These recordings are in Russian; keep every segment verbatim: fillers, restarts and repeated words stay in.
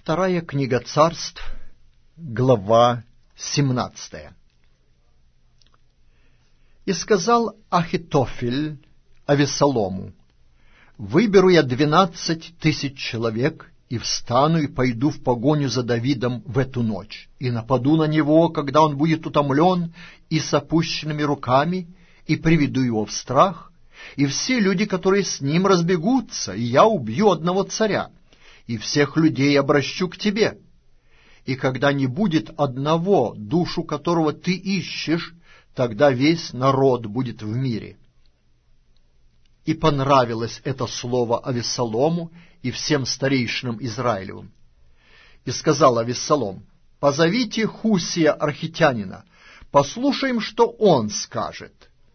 Вторая книга Царств, глава семнадцатая. «И сказал Ахитофель Авессалому: выберу я двенадцать тысяч человек, и встану и пойду в погоню за Давидом в эту ночь, и нападу на него, когда он будет утомлен и с опущенными руками, и приведу его в страх, и все люди, которые с ним, разбегутся, и я убью одного царя, и всех людей обращу к тебе. И когда не будет одного, душу которого ты ищешь, тогда весь народ будет в мире». И понравилось это слово Авессалому и всем старейшинам Израилевым. И сказал Авессалом: позовите Хусия архитянина, послушаем, что он скажет.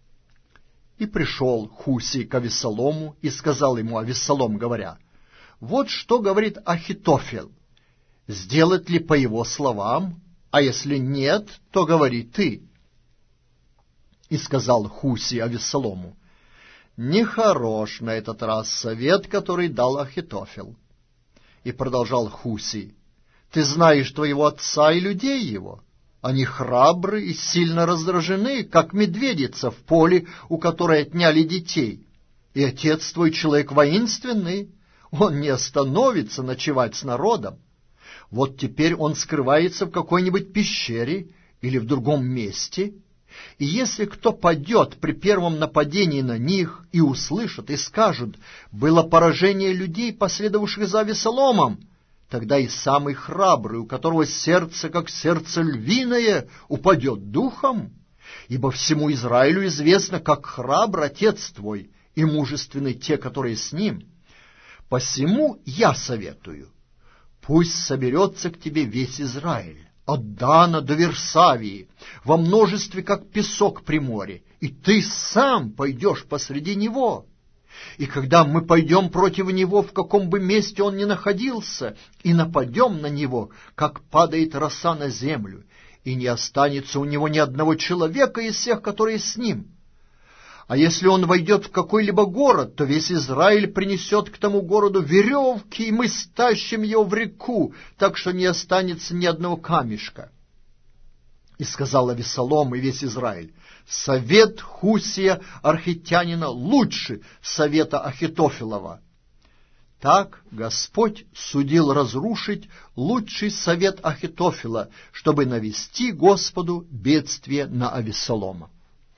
И пришел Хусий к Авессалому и сказал ему Авессалом, говоря: вот что говорит Ахитофел, сделать ли по его словам, а если нет, то говори ты. И сказал Хусий Авессалому: нехорош на этот раз совет, который дал Ахитофел. И продолжал Хусий: ты знаешь твоего отца и людей его. Они храбры и сильно раздражены, как медведица в поле, у которой отняли детей. И отец твой человек воинственный, он не остановится ночевать с народом. Вот теперь он скрывается в какой-нибудь пещере или в другом месте, и если кто падет при первом нападении на них и услышат, и скажут: было поражение людей, последовавших за Авессаломом, тогда и самый храбрый, у которого сердце, как сердце львиное, упадет духом, ибо всему Израилю известно, как храбр отец твой и мужественны те, которые с ним. Посему я советую: пусть соберется к тебе весь Израиль, от Дана до Версавии, во множестве, как песок при море, и ты сам пойдешь посреди него. И когда мы пойдем против него, в каком бы месте он ни находился, и нападем на него, как падает роса на землю, и не останется у него ни одного человека из всех, которые с ним. А если он войдет в какой-либо город, то весь Израиль принесет к тому городу веревки, и мы стащим его в реку, так что не останется ни одного камешка. И сказал Авессалом и весь Израиль: совет Хусия архитянина лучше совета Ахитофелова. Так Господь судил разрушить лучший совет Ахитофела, чтобы навести Господу бедствие на Авессалома.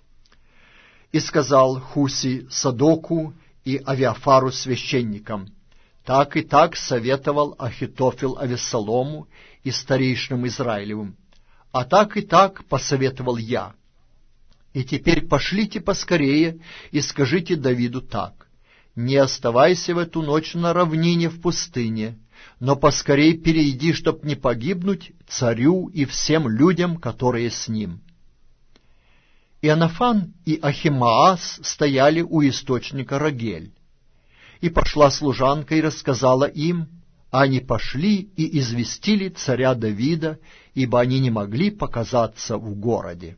И сказал Хусий Садоку и Авиафару священникам: так и так советовал Ахитофел Авессалому и старейшинам Израилевым, а так и так посоветовал я. И теперь пошлите поскорее и скажите Давиду так: не оставайся в эту ночь на равнине в пустыне, но поскорей перейди, чтоб не погибнуть царю и всем людям, которые с ним. Иоаннафан и Ахимаас стояли у источника Рогель. И пошла служанка и рассказала им, а они пошли и известили царя Давида, ибо они не могли показаться в городе.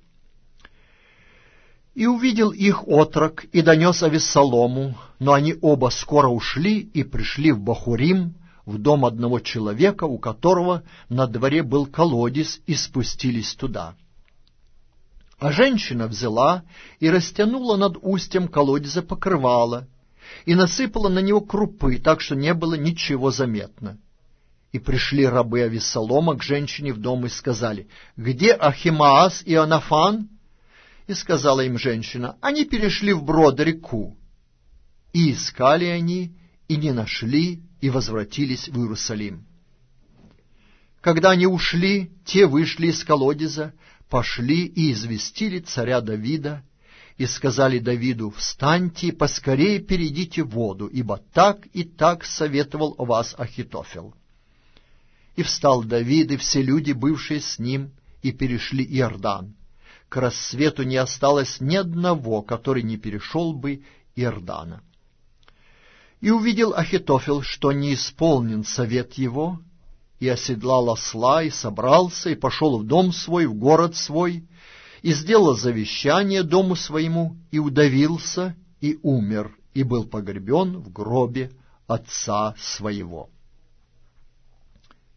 И увидел их отрок и донес Авессалому, но они оба скоро ушли и пришли в Бахурим, в дом одного человека, у которого на дворе был колодец, и спустились туда. А женщина взяла и растянула над устьем колодеза покрывало, и насыпала на него крупы, так что не было ничего заметно. И пришли рабы Авессалома к женщине в дом и сказали: где Ахимаас и Иоаннафан? И сказала им женщина: они перешли вброд реку. И искали они, и не нашли, и возвратились в Иерусалим. Когда они ушли, те вышли из колодеза, пошли и известили царя Давида, и сказали Давиду: встаньте и поскорее перейдите воду, ибо так и так советовал о вас Ахитофел. И встал Давид и все люди, бывшие с ним, и перешли Иордан. К рассвету не осталось ни одного, который не перешел бы Иордана. И увидел Ахитофел, что не исполнен совет его, и оседлал осла, и собрался, и пошел в дом свой, в город свой, и сделал завещание дому своему, и удавился, и умер, и был погребен в гробе отца своего.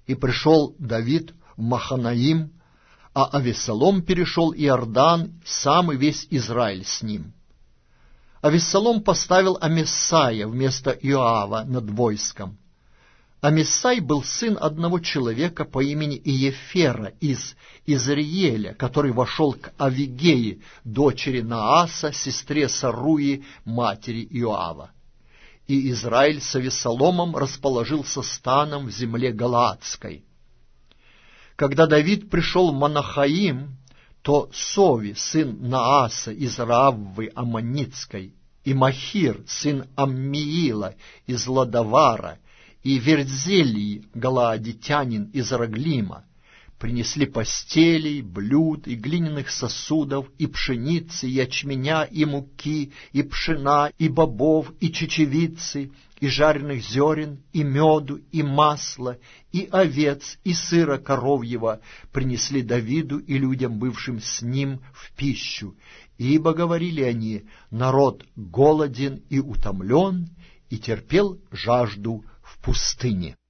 И пришел Давид в Маханаим, а Авессалом перешел Иордан, сам и весь Израиль с ним. Авессалом поставил Амесая вместо Иоава над войском. Амесай был сын одного человека по имени Иефера из Израиля, который вошел к Авигее, дочери Нааса, сестре Саруи, матери Иоава. И Израиль с Авессаломом расположился станом в земле Галаадской. Когда Давид пришел в Манахаим, то Сови, сын Нааса из Рааввы Аммонитской, и Махир, сын Аммиила из Ладавара, и Верзелий, галаадитянин из Раглима, принесли постелей, блюд и глиняных сосудов, и пшеницы, и ячменя, и муки, и пшена, и бобов, и чечевицы, и жареных зерен, и меду, и масла, и овец, и сыра коровьего принесли Давиду и людям, бывшим с ним, в пищу. Ибо, говорили они, народ голоден и утомлен, и терпел жажду в пустыне.